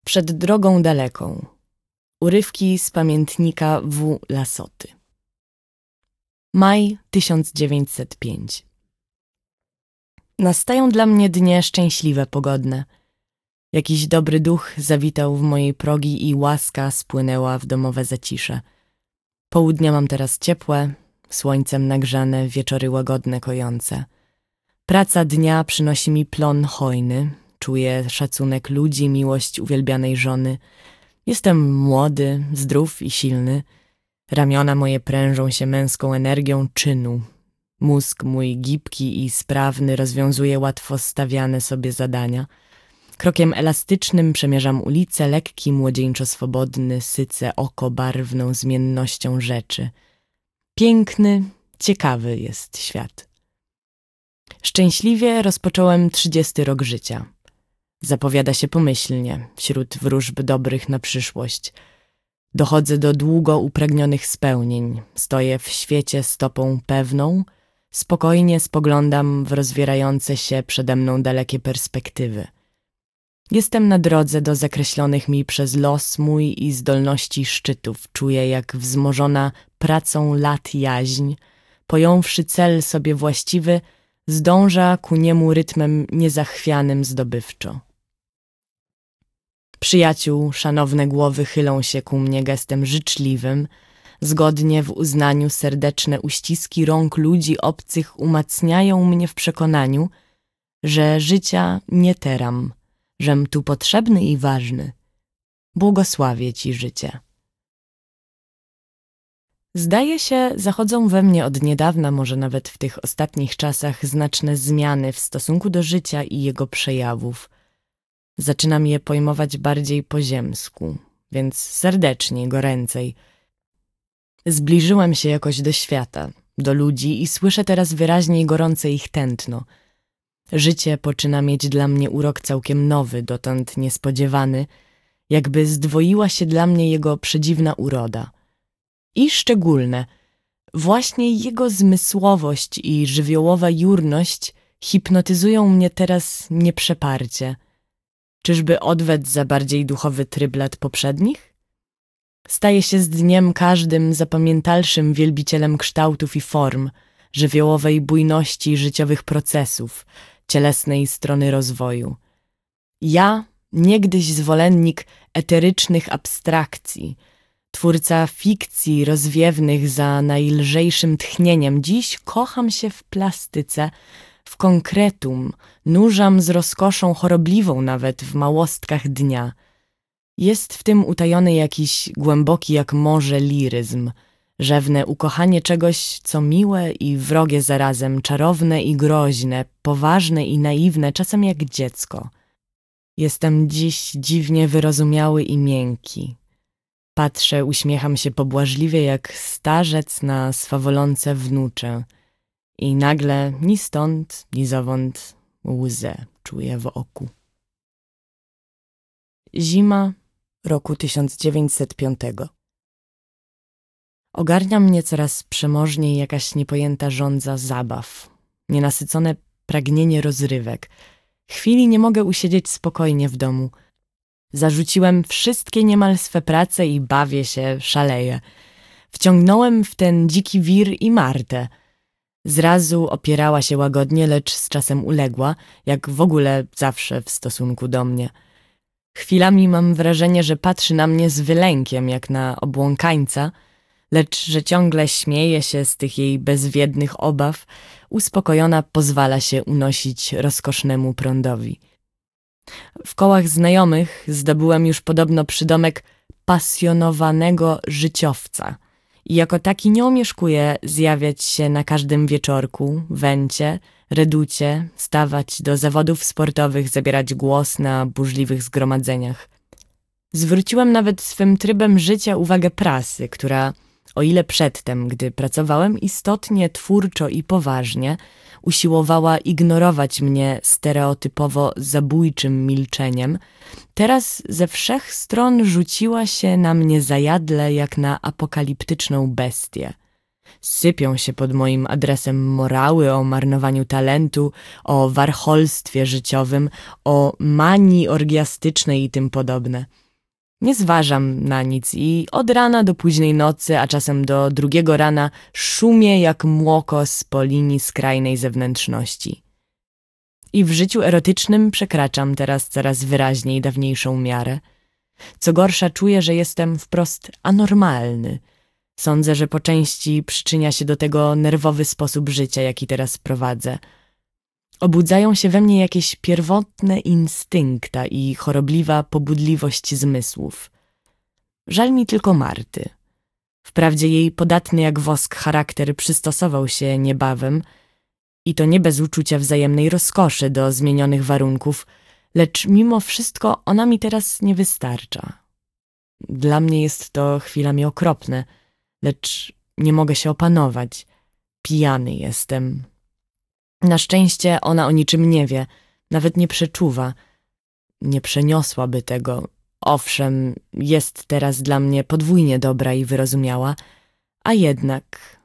Przed drogą daleką. Urywki z pamiętnika W. Lasoty. Maj 1905. Nastają dla mnie dnie szczęśliwe, pogodne. Jakiś dobry duch zawitał w mojej progi i łaska spłynęła w domowe zacisze. Południa mam teraz ciepłe, słońcem nagrzane, wieczory łagodne, kojące. Praca dnia przynosi mi plon hojny, czuję szacunek ludzi, miłość uwielbianej żony. Jestem młody, zdrów i silny. Ramiona moje prężą się męską energią czynu. Mózg mój gibki i sprawny rozwiązuje łatwo stawiane sobie zadania. Krokiem elastycznym przemierzam ulicę, lekki, młodzieńczo swobodny, sycę oko barwną zmiennością rzeczy. Piękny, ciekawy jest świat. Szczęśliwie rozpocząłem 30 rok życia. Zapowiada się pomyślnie, wśród wróżb dobrych na przyszłość. Dochodzę do długo upragnionych spełnień. Stoję w świecie stopą pewną. Spokojnie spoglądam w rozwierające się przede mną dalekie perspektywy. Jestem na drodze do zakreślonych mi przez los mój i zdolności szczytów. Czuję, jak wzmożona pracą lat jaźń, pojąwszy cel sobie właściwy, zdąża ku niemu rytmem niezachwianym zdobywczo. Przyjaciół szanowne głowy chylą się ku mnie gestem życzliwym, zgodnie w uznaniu serdeczne uściski rąk ludzi obcych umacniają mnie w przekonaniu, że życia nie teram, żem tu potrzebny i ważny. Błogosławię ci życie. Zdaje się, zachodzą we mnie od niedawna, może nawet w tych ostatnich czasach, znaczne zmiany w stosunku do życia i jego przejawów. Zaczynam je pojmować bardziej po ziemsku, więc serdeczniej, goręcej. Zbliżyłem się jakoś do świata, do ludzi i słyszę teraz wyraźnie i gorące ich tętno. Życie poczyna mieć dla mnie urok całkiem nowy, dotąd niespodziewany, jakby zdwoiła się dla mnie jego przedziwna uroda. I szczególne, właśnie jego zmysłowość i żywiołowa jurność hipnotyzują mnie teraz nieprzeparcie. Czyżby odwet za bardziej duchowy tryb lat poprzednich? Staje się z dniem każdym zapamiętalszym wielbicielem kształtów i form, żywiołowej bujności życiowych procesów, cielesnej strony rozwoju. Ja, niegdyś zwolennik eterycznych abstrakcji, twórca fikcji rozwiewnych za najlżejszym tchnieniem, dziś kocham się w plastyce, w konkretum, nurzam z rozkoszą chorobliwą nawet w małostkach dnia. Jest w tym utajony jakiś głęboki jak morze liryzm, rzewne ukochanie czegoś, co miłe i wrogie zarazem, czarowne i groźne, poważne i naiwne, czasem jak dziecko. Jestem dziś dziwnie wyrozumiały i miękki. Patrzę, uśmiecham się pobłażliwie jak starzec na swawolące wnuczę i nagle ni stąd, ni zowąd łzę czuję w oku. Zima roku 1905. Ogarnia mnie coraz przemożniej jakaś niepojęta żądza zabaw, nienasycone pragnienie rozrywek. Chwili nie mogę usiedzieć spokojnie w domu. Zarzuciłem wszystkie niemal swe prace i bawię się, szaleję. Wciągnąłem w ten dziki wir i Martę. Zrazu opierała się łagodnie, lecz z czasem uległa, jak w ogóle zawsze w stosunku do mnie. Chwilami mam wrażenie, że patrzy na mnie z wylękiem, jak na obłąkańca, lecz że ciągle śmieje się z tych jej bezwiednych obaw, uspokojona pozwala się unosić rozkosznemu prądowi. W kołach znajomych zdobyłem już podobno przydomek pasjonowanego życiowca i jako taki nie omieszkuję zjawiać się na każdym wieczorku, węcie, reducie, stawać do zawodów sportowych, zabierać głos na burzliwych zgromadzeniach. Zwróciłem nawet swym trybem życia uwagę prasy, która, o ile przedtem, gdy pracowałem istotnie, twórczo i poważnie, usiłowała ignorować mnie stereotypowo zabójczym milczeniem, teraz ze wszech stron rzuciła się na mnie zajadle jak na apokaliptyczną bestię. Sypią się pod moim adresem morały o marnowaniu talentu, o warcholstwie życiowym, o manii orgiastycznej i tym podobne. Nie zważam na nic i od rana do późnej nocy, a czasem do 2 rana szumię jak młokos po linii skrajnej zewnętrzności. I w życiu erotycznym przekraczam teraz coraz wyraźniej dawniejszą miarę. Co gorsza, czuję, że jestem wprost anormalny. Sądzę, że po części przyczynia się do tego nerwowy sposób życia, jaki teraz prowadzę. Obudzają się we mnie jakieś pierwotne instynkta i chorobliwa pobudliwość zmysłów. Żal mi tylko Marty. Wprawdzie jej podatny jak wosk charakter przystosował się niebawem i to nie bez uczucia wzajemnej rozkoszy do zmienionych warunków, lecz mimo wszystko ona mi teraz nie wystarcza. Dla mnie jest to chwilami okropne, lecz nie mogę się opanować. Pijany jestem. Na szczęście ona o niczym nie wie, nawet nie przeczuwa. Nie przeniosłaby tego. Owszem, jest teraz dla mnie podwójnie dobra i wyrozumiała, a jednak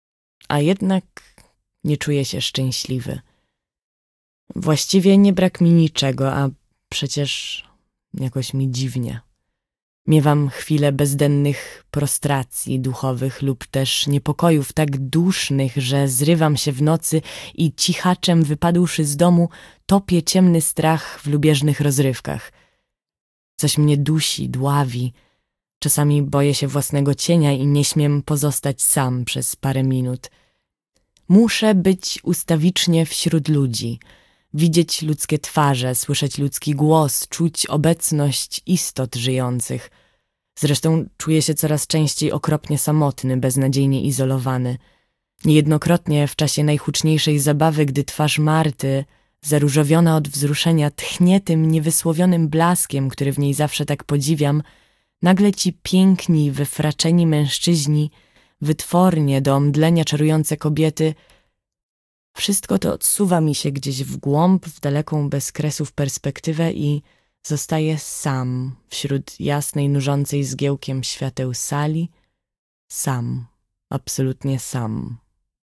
nie czuję się szczęśliwy. Właściwie nie brak mi niczego, a przecież jakoś mi dziwnie. Miewam chwile bezdennych prostracji duchowych lub też niepokojów tak dusznych, że zrywam się w nocy i cichaczem wypadłszy z domu topię ciemny strach w lubieżnych rozrywkach. Coś mnie dusi, dławi. Czasami boję się własnego cienia i nie śmiem pozostać sam przez parę minut. Muszę być ustawicznie wśród ludzi, widzieć ludzkie twarze, słyszeć ludzki głos, czuć obecność istot żyjących. Zresztą czuję się coraz częściej okropnie samotny, beznadziejnie izolowany. Niejednokrotnie w czasie najhuczniejszej zabawy, gdy twarz Marty, zaróżowiona od wzruszenia, tchnie tym niewysłowionym blaskiem, który w niej zawsze tak podziwiam, nagle ci piękni, wyfraczeni mężczyźni, wytwornie do omdlenia czarujące kobiety, wszystko to odsuwa mi się gdzieś w głąb, w daleką bez kresów perspektywę i zostaję sam wśród jasnej, nużącej zgiełkiem świateł sali, sam, absolutnie sam.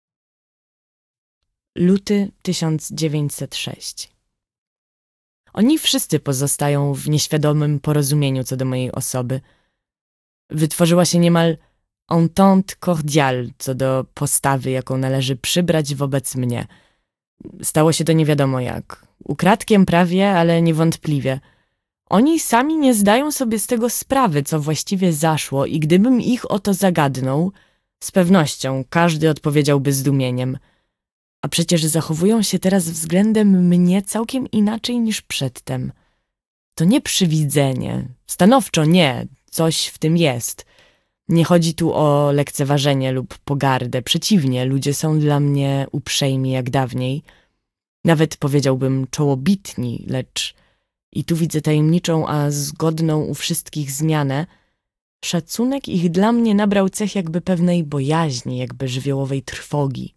Luty 1906. Oni wszyscy pozostają w nieświadomym porozumieniu co do mojej osoby. Wytworzyła się niemal entente cordiale co do postawy, jaką należy przybrać wobec mnie. Stało się to nie wiadomo jak. Ukradkiem prawie, ale niewątpliwie. Oni sami nie zdają sobie z tego sprawy, co właściwie zaszło i gdybym ich o to zagadnął, z pewnością każdy odpowiedziałby zdumieniem. A przecież zachowują się teraz względem mnie całkiem inaczej niż przedtem. To nie przywidzenie, stanowczo nie, coś w tym jest. Nie chodzi tu o lekceważenie lub pogardę, przeciwnie, ludzie są dla mnie uprzejmi jak dawniej. Nawet powiedziałbym czołobitni, lecz i tu widzę tajemniczą, a zgodną u wszystkich zmianę. Szacunek ich dla mnie nabrał cech jakby pewnej bojaźni, jakby żywiołowej trwogi.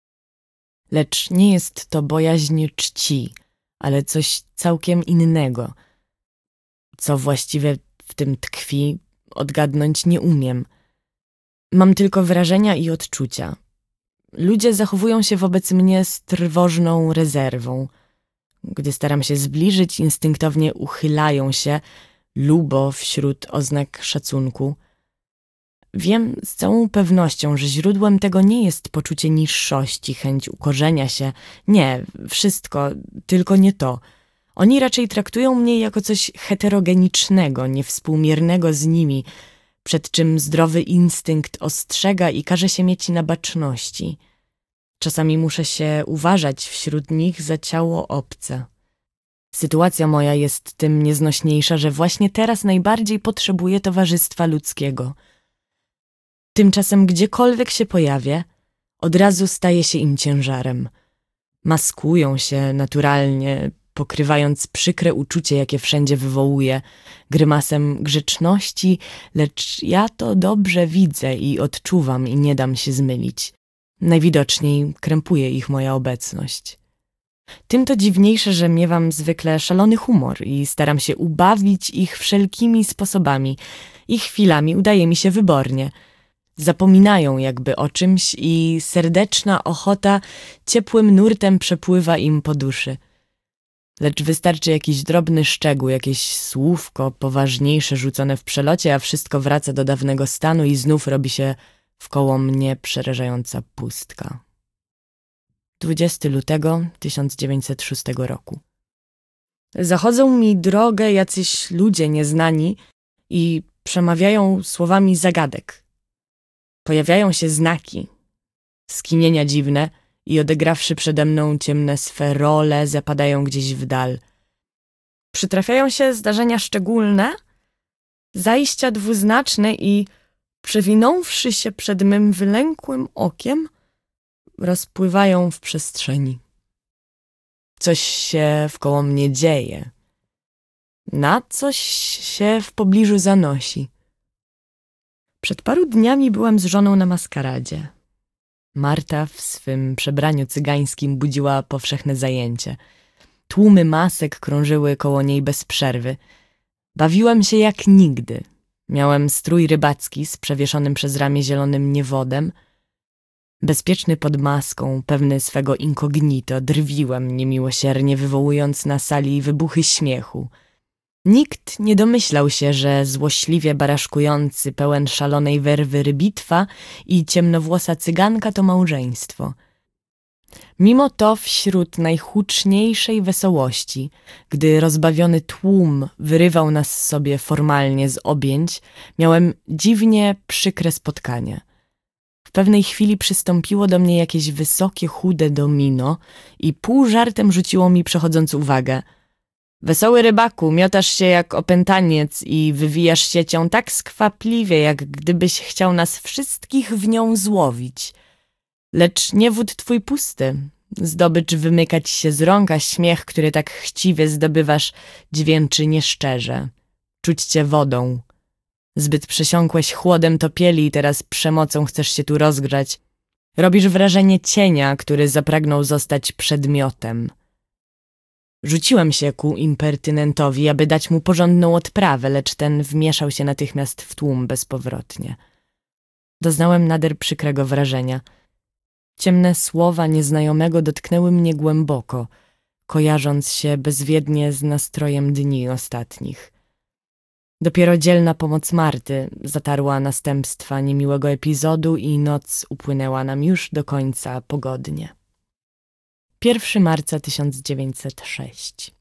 Lecz nie jest to bojaźń czci, ale coś całkiem innego. Co właściwie w tym tkwi, odgadnąć nie umiem. Mam tylko wrażenia i odczucia. Ludzie zachowują się wobec mnie z trwożną rezerwą. Gdy staram się zbliżyć, instynktownie uchylają się, lubo wśród oznak szacunku. Wiem z całą pewnością, że źródłem tego nie jest poczucie niższości, chęć ukorzenia się. Nie, wszystko, tylko nie to. Oni raczej traktują mnie jako coś heterogenicznego, niewspółmiernego z nimi, przed czym zdrowy instynkt ostrzega i każe się mieć na baczności. Czasami muszę się uważać wśród nich za ciało obce. Sytuacja moja jest tym nieznośniejsza, że właśnie teraz najbardziej potrzebuję towarzystwa ludzkiego. Tymczasem gdziekolwiek się pojawię, od razu staję się im ciężarem. Maskują się naturalnie, pokrywając przykre uczucie, jakie wszędzie wywołuje, grymasem grzeczności, lecz ja to dobrze widzę i odczuwam i nie dam się zmylić. Najwidoczniej krępuje ich moja obecność. Tym to dziwniejsze, że miewam zwykle szalony humor i staram się ubawić ich wszelkimi sposobami i chwilami udaje mi się wybornie. Zapominają jakby o czymś i serdeczna ochota ciepłym nurtem przepływa im po duszy. Lecz wystarczy jakiś drobny szczegół, jakieś słówko poważniejsze rzucone w przelocie, a wszystko wraca do dawnego stanu i znów robi się wkoło mnie przerażająca pustka. 20 lutego 1906 roku. Zachodzą mi drogę jacyś ludzie nieznani i przemawiają słowami zagadek. Pojawiają się znaki, skinienia dziwne i odegrawszy przede mną ciemne swe role, zapadają gdzieś w dal. Przytrafiają się zdarzenia szczególne, zajścia dwuznaczne i przewinąwszy się przed mym wylękłym okiem, rozpływają w przestrzeni. Coś się wkoło mnie dzieje. Na coś się w pobliżu zanosi. Przed paru dniami byłem z żoną na maskaradzie. Marta w swym przebraniu cygańskim budziła powszechne zajęcie. Tłumy masek krążyły koło niej bez przerwy. Bawiłem się jak nigdy. Miałem strój rybacki z przewieszonym przez ramię zielonym niewodem. Bezpieczny pod maską, pewny swego incognito, drwiłem niemiłosiernie, wywołując na sali wybuchy śmiechu. Nikt nie domyślał się, że złośliwie baraszkujący, pełen szalonej werwy rybitwa i ciemnowłosa cyganka to małżeństwo. Mimo to wśród najhuczniejszej wesołości, gdy rozbawiony tłum wyrywał nas sobie formalnie z objęć, miałem dziwnie przykre spotkanie. W pewnej chwili przystąpiło do mnie jakieś wysokie, chude domino i pół żartem rzuciło mi przechodząc uwagę. Wesoły rybaku, miotasz się jak opętaniec i wywijasz siecią tak skwapliwie, jak gdybyś chciał nas wszystkich w nią złowić. Lecz nie wód twój pusty. Zdobycz wymykać się z rąk, a śmiech, który tak chciwie zdobywasz, dźwięczy nieszczerze. Czuć cię wodą. Zbyt przesiąkłeś chłodem topieli i teraz przemocą chcesz się tu rozgrzać. Robisz wrażenie cienia, który zapragnął zostać przedmiotem. Rzuciłem się ku impertynentowi, aby dać mu porządną odprawę, lecz ten wmieszał się natychmiast w tłum bezpowrotnie. Doznałem nader przykrego wrażenia. Ciemne słowa nieznajomego dotknęły mnie głęboko, kojarząc się bezwiednie z nastrojem dni ostatnich. Dopiero dzielna pomoc Marty zatarła następstwa niemiłego epizodu i noc upłynęła nam już do końca pogodnie. 1 marca 1906.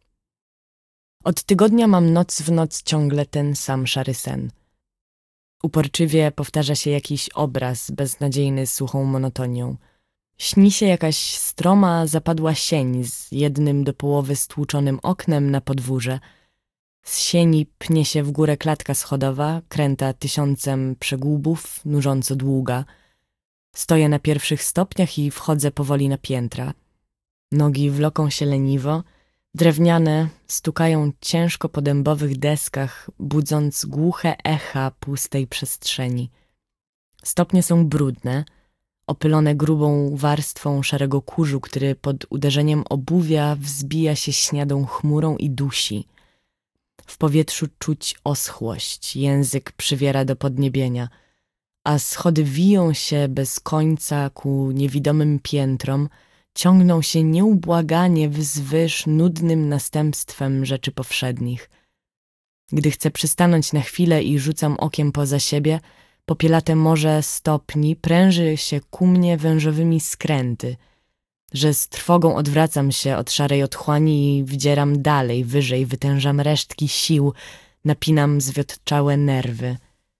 Od tygodnia mam noc w noc ciągle ten sam szary sen. Uporczywie powtarza się jakiś obraz beznadziejny suchą monotonią. Śni się jakaś stroma, zapadła sień z jednym do połowy stłuczonym oknem na podwórze. Z sieni pnie się w górę klatka schodowa, kręta 1000 przegłubów, nużąco długa. Stoję na pierwszych stopniach i wchodzę powoli na piętra. Nogi wloką się leniwo, drewniane stukają ciężko po dębowych deskach, budząc głuche echa pustej przestrzeni. Stopnie są brudne, opylone grubą warstwą szarego kurzu, który pod uderzeniem obuwia wzbija się śniadą chmurą i dusi. W powietrzu czuć oschłość, język przywiera do podniebienia, a schody wiją się bez końca ku niewidomym piętrom, ciągną się nieubłaganie wzwyż nudnym następstwem rzeczy powszednich. Gdy chcę przystanąć na chwilę i rzucam okiem poza siebie, popielate morze stopni pręży się ku mnie wężowymi skręty, że z trwogą odwracam się od szarej otchłani i wdzieram dalej, wyżej, wytężam resztki sił, napinam zwiotczałe nerwy.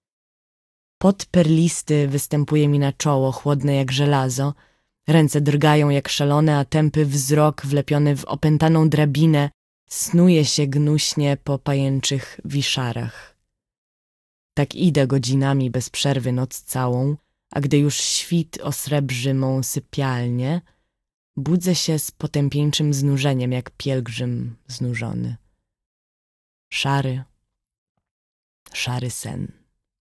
Pot perlisty występuje mi na czoło, chłodne jak żelazo, ręce drgają jak szalone, a tępy wzrok wlepiony w opętaną drabinę snuje się gnuśnie po pajęczych wiszarach. Tak idę godzinami bez przerwy noc całą, a gdy już świt osrebrzy mą sypialnię, budzę się z potępieńczym znużeniem, jak pielgrzym znużony. Szary, szary sen.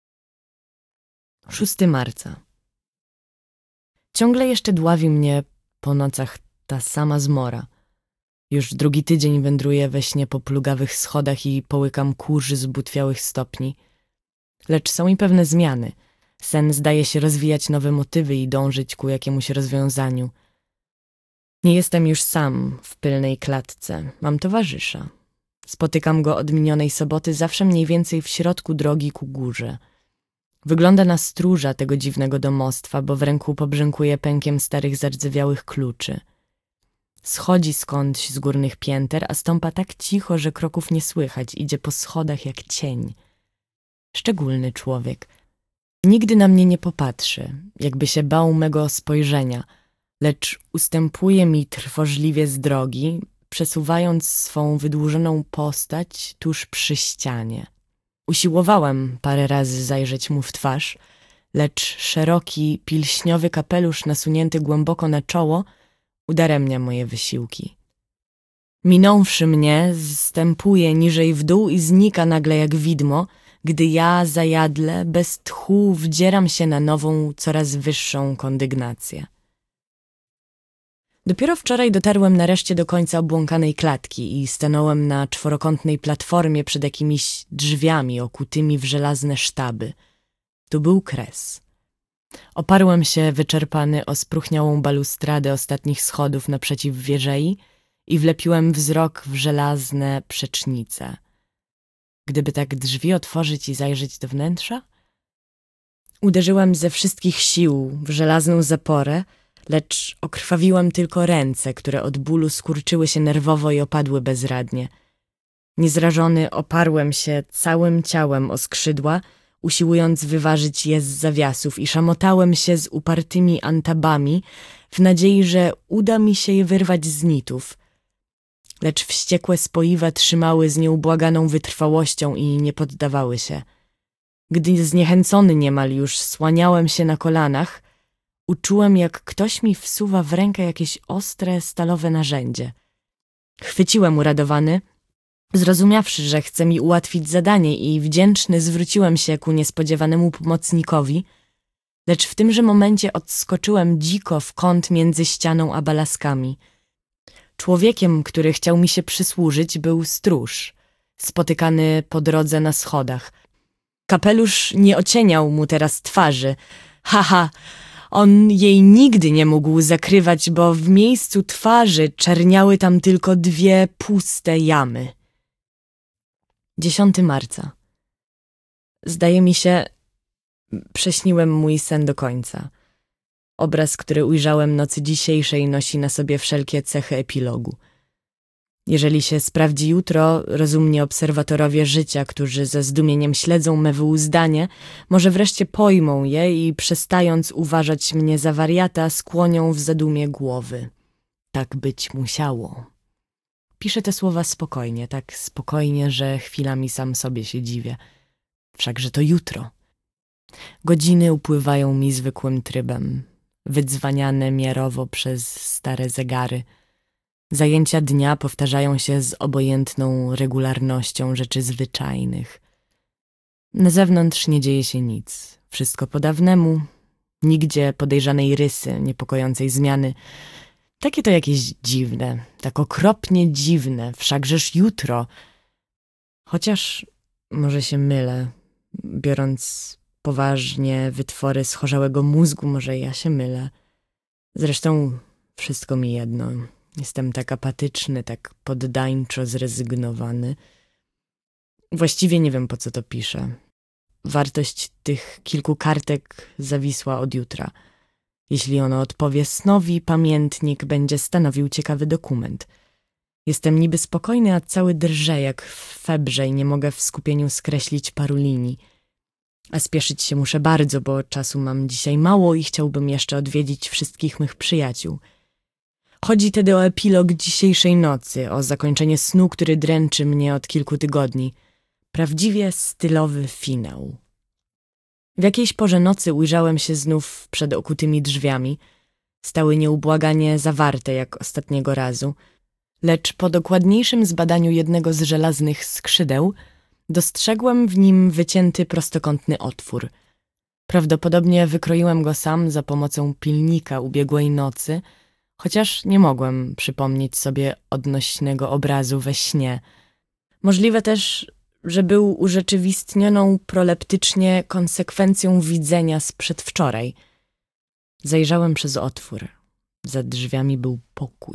6 marca. Ciągle jeszcze dławi mnie po nocach ta sama zmora. Już drugi tydzień wędruję we śnie po plugawych schodach i połykam kurz z butwiałych stopni. Lecz są i pewne zmiany. Sen zdaje się rozwijać nowe motywy i dążyć ku jakiemuś rozwiązaniu. Nie jestem już sam w pylnej klatce, mam towarzysza. Spotykam go od minionej soboty zawsze mniej więcej w środku drogi ku górze. Wygląda na stróża tego dziwnego domostwa, bo w ręku pobrzękuje pękiem starych zardzewiałych kluczy. Schodzi skądś z górnych pięter, a stąpa tak cicho, że kroków nie słychać, idzie po schodach jak cień. Szczególny człowiek. Nigdy na mnie nie popatrzy, jakby się bał mego spojrzenia, lecz ustępuje mi trwożliwie z drogi, przesuwając swą wydłużoną postać tuż przy ścianie. Usiłowałem parę razy zajrzeć mu w twarz, lecz szeroki, pilśniowy kapelusz nasunięty głęboko na czoło udaremnia moje wysiłki. Minąwszy mnie, zstępuje niżej w dół i znika nagle jak widmo, gdy ja zajadle, bez tchu wdzieram się na nową, coraz wyższą kondygnację. Dopiero wczoraj dotarłem nareszcie do końca obłąkanej klatki i stanąłem na czworokątnej platformie przed jakimiś drzwiami okutymi w żelazne sztaby. Tu był kres. Oparłem się wyczerpany o spróchniałą balustradę ostatnich schodów naprzeciw wieżei i wlepiłem wzrok w żelazne przecznice. Gdyby tak drzwi otworzyć i zajrzeć do wnętrza? Uderzyłem ze wszystkich sił w żelazną zaporę, lecz okrwawiłem tylko ręce, które od bólu skurczyły się nerwowo i opadły bezradnie. Niezrażony oparłem się całym ciałem o skrzydła, usiłując wyważyć je z zawiasów i szamotałem się z upartymi antabami w nadziei, że uda mi się je wyrwać z nitów. Lecz wściekłe spoiwa trzymały z nieubłaganą wytrwałością i nie poddawały się. Gdy zniechęcony niemal już słaniałem się na kolanach, uczułem, jak ktoś mi wsuwa w rękę jakieś ostre, stalowe narzędzie. Chwyciłem uradowany, zrozumiawszy, że chce mi ułatwić zadanie i wdzięczny zwróciłem się ku niespodziewanemu pomocnikowi, lecz w tymże momencie odskoczyłem dziko w kąt między ścianą a balaskami. Człowiekiem, który chciał mi się przysłużyć, był stróż, spotykany po drodze na schodach. Kapelusz nie ocieniał mu teraz twarzy. Haha, on jej nigdy nie mógł zakrywać, bo w miejscu twarzy czerniały tam tylko 2 puste jamy. 10 marca. Zdaje mi się, prześniłem mój sen do końca. Obraz, który ujrzałem nocy dzisiejszej, nosi na sobie wszelkie cechy epilogu. Jeżeli się sprawdzi jutro, rozumni obserwatorowie życia, którzy ze zdumieniem śledzą me wyuzdanie, może wreszcie pojmą je i przestając uważać mnie za wariata, skłonią w zadumie głowy. Tak być musiało. Piszę te słowa spokojnie, tak spokojnie, że chwilami sam sobie się dziwię. Wszakże to jutro. Godziny upływają mi zwykłym trybem, wydzwaniane miarowo przez stare zegary. Zajęcia dnia powtarzają się z obojętną regularnością rzeczy zwyczajnych. Na zewnątrz nie dzieje się nic. Wszystko po dawnemu, nigdzie podejrzanej rysy, niepokojącej zmiany. Takie to jakieś dziwne, tak okropnie dziwne, wszakżeż jutro. Chociaż może się mylę, biorąc poważnie wytwory schorzałego mózgu, może ja się mylę. Zresztą wszystko mi jedno. Jestem tak apatyczny, tak poddańczo zrezygnowany. Właściwie nie wiem, po co to piszę. Wartość tych kilku kartek zawisła od jutra. Jeśli ono odpowie snowi, pamiętnik będzie stanowił ciekawy dokument. Jestem niby spokojny, a cały drżę jak w febrze i nie mogę w skupieniu skreślić paru linii. A spieszyć się muszę bardzo, bo czasu mam dzisiaj mało i chciałbym jeszcze odwiedzić wszystkich mych przyjaciół. Chodzi tedy o epilog dzisiejszej nocy, o zakończenie snu, który dręczy mnie od kilku tygodni. Prawdziwie stylowy finał. W jakiejś porze nocy ujrzałem się znów przed okutymi drzwiami. Stały nieubłaganie zawarte jak ostatniego razu, lecz po dokładniejszym zbadaniu jednego z żelaznych skrzydeł dostrzegłem w nim wycięty prostokątny otwór. Prawdopodobnie wykroiłem go sam za pomocą pilnika ubiegłej nocy, chociaż nie mogłem przypomnieć sobie odnośnego obrazu we śnie. Możliwe też, że był urzeczywistnioną proleptycznie konsekwencją widzenia z przedwczoraj. Zajrzałem przez otwór. Za drzwiami był pokój.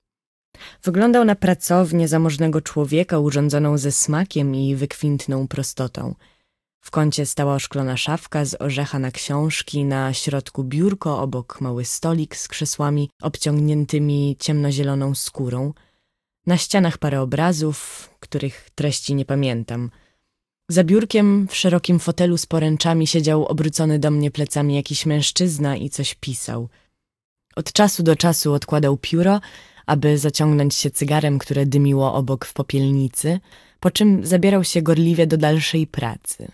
Wyglądał na pracownię zamożnego człowieka urządzoną ze smakiem i wykwintną prostotą. W kącie stała oszklona szafka z orzecha na książki, na środku biurko, obok mały stolik z krzesłami obciągniętymi ciemnozieloną skórą. Na ścianach parę obrazów, których treści nie pamiętam. Za biurkiem w szerokim fotelu z poręczami siedział obrócony do mnie plecami jakiś mężczyzna i coś pisał. Od czasu do czasu odkładał pióro, aby zaciągnąć się cygarem, które dymiło obok w popielnicy, po czym zabierał się gorliwie do dalszej pracy.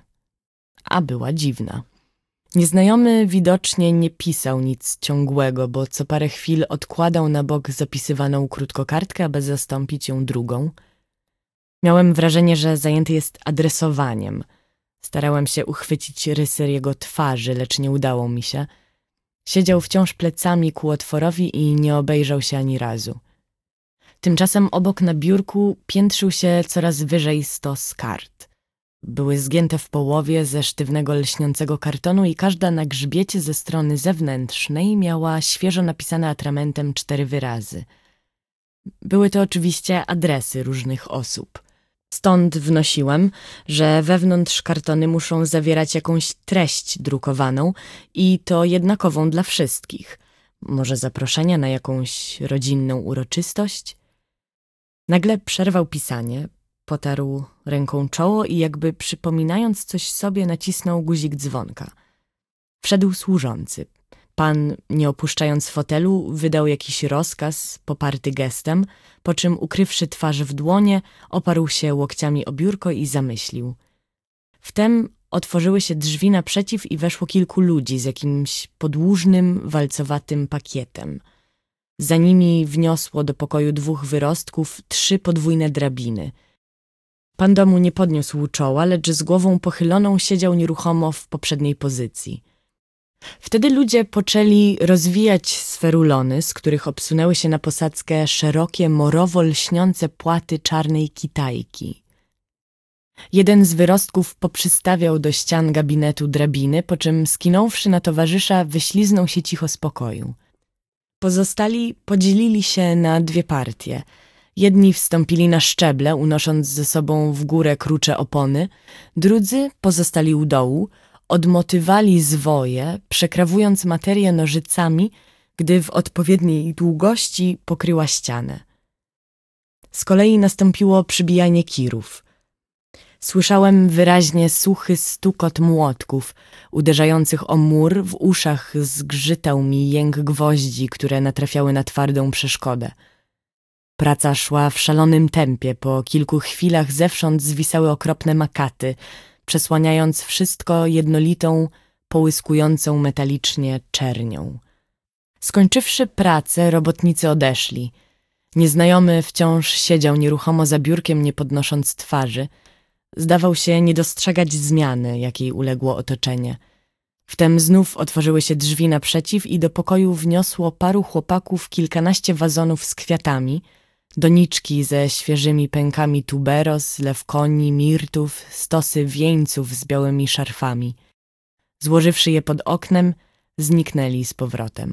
A była dziwna. Nieznajomy widocznie nie pisał nic ciągłego, bo co parę chwil odkładał na bok zapisywaną krótkokartkę, aby zastąpić ją drugą. Miałem wrażenie, że zajęty jest adresowaniem. Starałem się uchwycić rysy jego twarzy, lecz nie udało mi się. Siedział wciąż plecami ku otworowi i nie obejrzał się ani razu. Tymczasem obok na biurku piętrzył się coraz wyżej stos kart. Były zgięte w połowie ze sztywnego lśniącego kartonu i każda na grzbiecie ze strony zewnętrznej miała świeżo napisane atramentem 4 wyrazy. Były to oczywiście adresy różnych osób. Stąd wnosiłem, że wewnątrz kartony muszą zawierać jakąś treść drukowaną i to jednakową dla wszystkich. Może zaproszenia na jakąś rodzinną uroczystość? Nagle przerwał pisanie, potarł ręką czoło i jakby przypominając coś sobie nacisnął guzik dzwonka. Wszedł służący. Pan, nie opuszczając fotelu, wydał jakiś rozkaz, poparty gestem, po czym ukrywszy twarz w dłonie, oparł się łokciami o biurko i zamyślił. Wtem otworzyły się drzwi naprzeciw i weszło kilku ludzi z jakimś podłużnym, walcowatym pakietem. Za nimi wniosło do pokoju 2 wyrostków 3 podwójne drabiny. Pan domu nie podniósł czoła, lecz z głową pochyloną siedział nieruchomo w poprzedniej pozycji. Wtedy ludzie poczęli rozwijać swe rulony, z których obsunęły się na posadzkę szerokie, morowo lśniące płaty czarnej kitajki. Jeden z wyrostków poprzystawiał do ścian gabinetu drabiny, po czym skinąwszy na towarzysza, wyśliznął się cicho z pokoju. Pozostali podzielili się na 2 partie. Jedni wstąpili na szczeble, unosząc ze sobą w górę krucze opony, drudzy pozostali u dołu, odmotywali zwoje, przekrawując materię nożycami, gdy w odpowiedniej długości pokryła ścianę. Z kolei nastąpiło przybijanie kirów. Słyszałem wyraźnie suchy stukot młotków uderzających o mur, w uszach zgrzytał mi jęk gwoździ, które natrafiały na twardą przeszkodę. Praca szła w szalonym tempie, po kilku chwilach zewsząd zwisały okropne makaty, przesłaniając wszystko jednolitą, połyskującą metalicznie czernią. Skończywszy pracę, robotnicy odeszli. Nieznajomy wciąż siedział nieruchomo za biurkiem, nie podnosząc twarzy. Zdawał się nie dostrzegać zmiany, jakiej uległo otoczenie. Wtem znów otworzyły się drzwi naprzeciw i do pokoju wniosło paru chłopaków kilkanaście wazonów z kwiatami, doniczki ze świeżymi pękami tuberos, lewkoni, mirtów, stosy wieńców z białymi szarfami. Złożywszy je pod oknem, zniknęli z powrotem.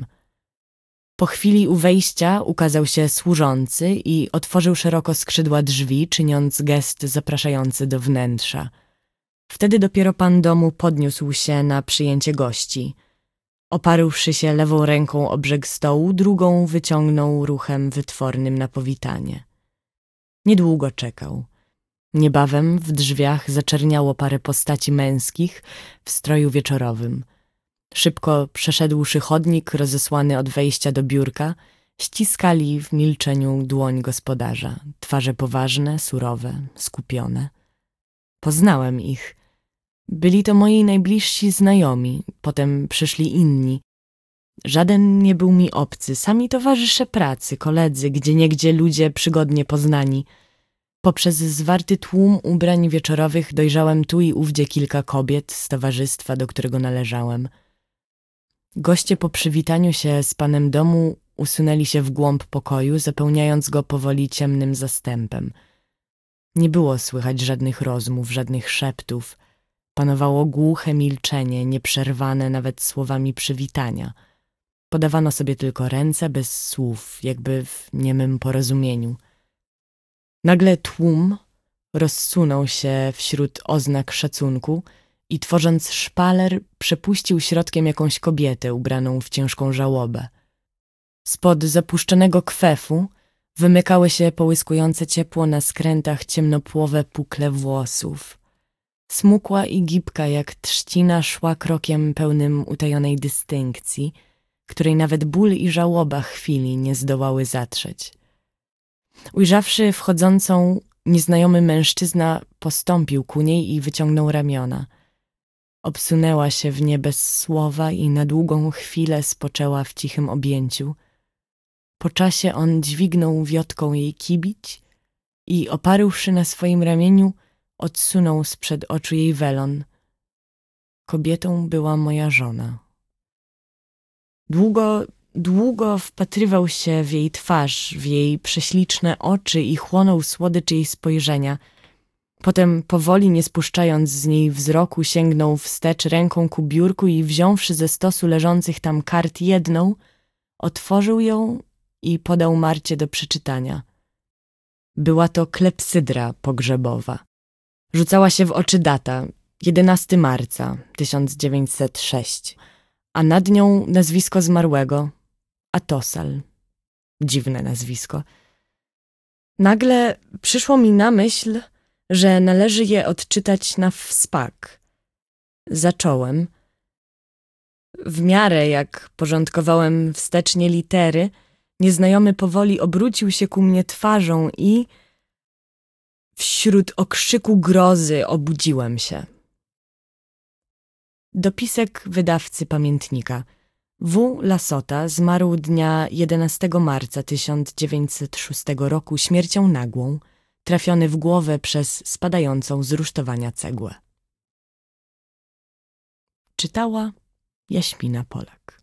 Po chwili u wejścia ukazał się służący i otworzył szeroko skrzydła drzwi, czyniąc gest zapraszający do wnętrza. Wtedy dopiero pan domu podniósł się na przyjęcie gości. Oparłszy się lewą ręką o brzeg stołu, drugą wyciągnął ruchem wytwornym na powitanie. Niedługo czekał. Niebawem w drzwiach zaczerniało parę postaci męskich w stroju wieczorowym. Szybko przeszedłszy chodnik rozesłany od wejścia do biurka, ściskali w milczeniu dłoń gospodarza, twarze poważne, surowe, skupione. Poznałem ich. Byli to moi najbliżsi znajomi, potem przyszli inni. Żaden nie był mi obcy, sami towarzysze pracy, koledzy, gdzieniegdzie ludzie przygodnie poznani. Poprzez zwarty tłum ubrań wieczorowych dojrzałem tu i ówdzie kilka kobiet z towarzystwa, do którego należałem. Goście po przywitaniu się z panem domu usunęli się w głąb pokoju, zapełniając go powoli ciemnym zastępem. Nie było słychać żadnych rozmów, żadnych szeptów. Panowało głuche milczenie, nieprzerwane nawet słowami przywitania. Podawano sobie tylko ręce bez słów, jakby w niemym porozumieniu. Nagle tłum rozsunął się wśród oznak szacunku i tworząc szpaler przepuścił środkiem jakąś kobietę ubraną w ciężką żałobę. Spod zapuszczonego kwefu wymykały się połyskujące ciepło na skrętach ciemnopłowe pukle włosów. Smukła i gibka jak trzcina szła krokiem pełnym utajonej dystynkcji, której nawet ból i żałoba chwili nie zdołały zatrzeć. Ujrzawszy wchodzącą, nieznajomy mężczyzna postąpił ku niej i wyciągnął ramiona. Obsunęła się w nie bez słowa i na długą chwilę spoczęła w cichym objęciu. Po czasie on dźwignął wiotką jej kibić i oparłszy na swoim ramieniu, odsunął sprzed oczu jej welon. Kobietą była moja żona. Długo wpatrywał się w jej twarz, w jej prześliczne oczy i chłonął słodycz jej spojrzenia. Potem powoli, nie spuszczając z niej wzroku, sięgnął wstecz ręką ku biurku i wziąwszy ze stosu leżących tam kart jedną, otworzył ją i podał Marcie do przeczytania. Była to klepsydra pogrzebowa. Rzucała się w oczy data 11 marca 1906, a nad nią nazwisko zmarłego Atosal. Dziwne nazwisko. Nagle przyszło mi na myśl, że należy je odczytać na wspak. Zacząłem. W miarę jak porządkowałem wstecznie litery, nieznajomy powoli obrócił się ku mnie twarzą i wśród okrzyku grozy obudziłem się. Dopisek wydawcy pamiętnika. W. Lasota zmarł dnia 11 marca 1906 roku śmiercią nagłą, trafiony w głowę przez spadającą z rusztowania cegłę. Czytała Jaśmina Polak.